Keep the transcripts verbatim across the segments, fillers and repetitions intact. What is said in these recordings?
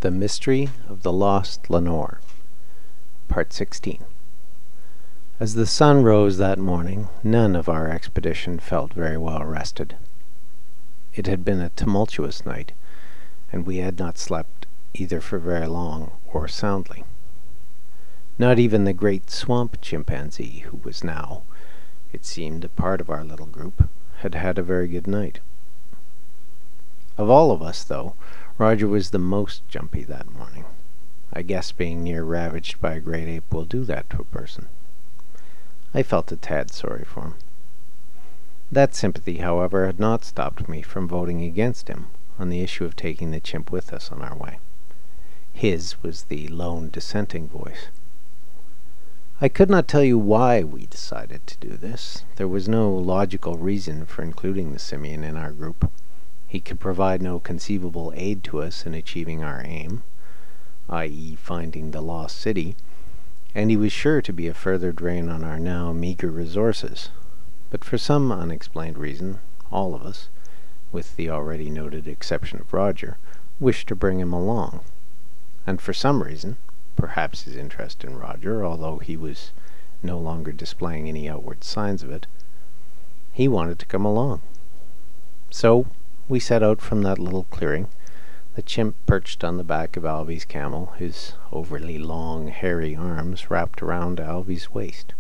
The Mystery of the Lost Lenore, Part sixteen. As the sun rose that morning, none of our expedition felt very well rested. It had been a tumultuous night, and we had not slept either for very long or soundly. Not even the great swamp chimpanzee, who was now, it seemed, a part of our little group, had had a very good night. Of all of us, though, Roger was the most jumpy that morning. I guess being near ravaged by a great ape will do that to a person. I felt a tad sorry for him. That sympathy, however, had not stopped me from voting against him on the issue of taking the chimp with us on our way. His was the lone dissenting voice. I could not tell you why we decided to do this. There was no logical reason for including the simian in our group. He could provide no conceivable aid to us in achieving our aim, that is finding the lost city, and he was sure to be a further drain on our now meager resources. But for some unexplained reason, all of us, with the already noted exception of Roger, wished to bring him along. And for some reason, perhaps his interest in Roger, although he was no longer displaying any outward signs of it, he wanted to come along. So we set out from that little clearing, the chimp perched on the back of Alvy's camel, his overly long, hairy arms wrapped around Alvy's waist.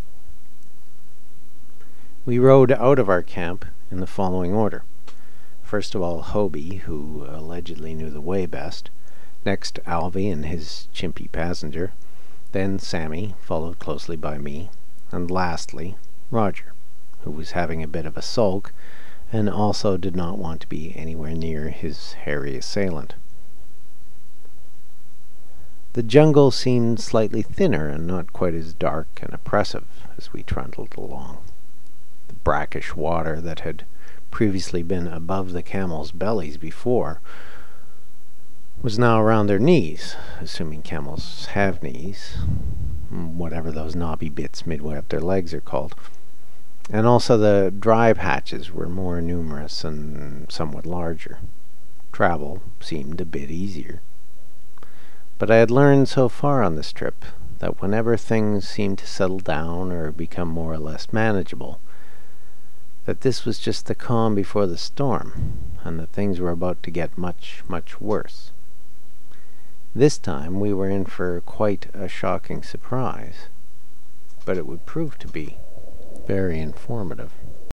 We rode out of our camp in the following order. First of all, Hobie, who allegedly knew the way best, next Alvy and his chimpy passenger, then Sammy, followed closely by me, and lastly, Roger, who was having a bit of a sulk, and also did not want to be anywhere near his hairy assailant. The jungle seemed slightly thinner and not quite as dark and oppressive as we trundled along. The brackish water that had previously been above the camels' bellies before was now around their knees, assuming camels have knees, whatever those knobby bits midway up their legs are called. And also the dry patches were more numerous and somewhat larger. Travel seemed a bit easier. But I had learned so far on this trip that whenever things seemed to settle down or become more or less manageable, that this was just the calm before the storm, and that things were about to get much, much worse. This time we were in for quite a shocking surprise, but it would prove to be very informative.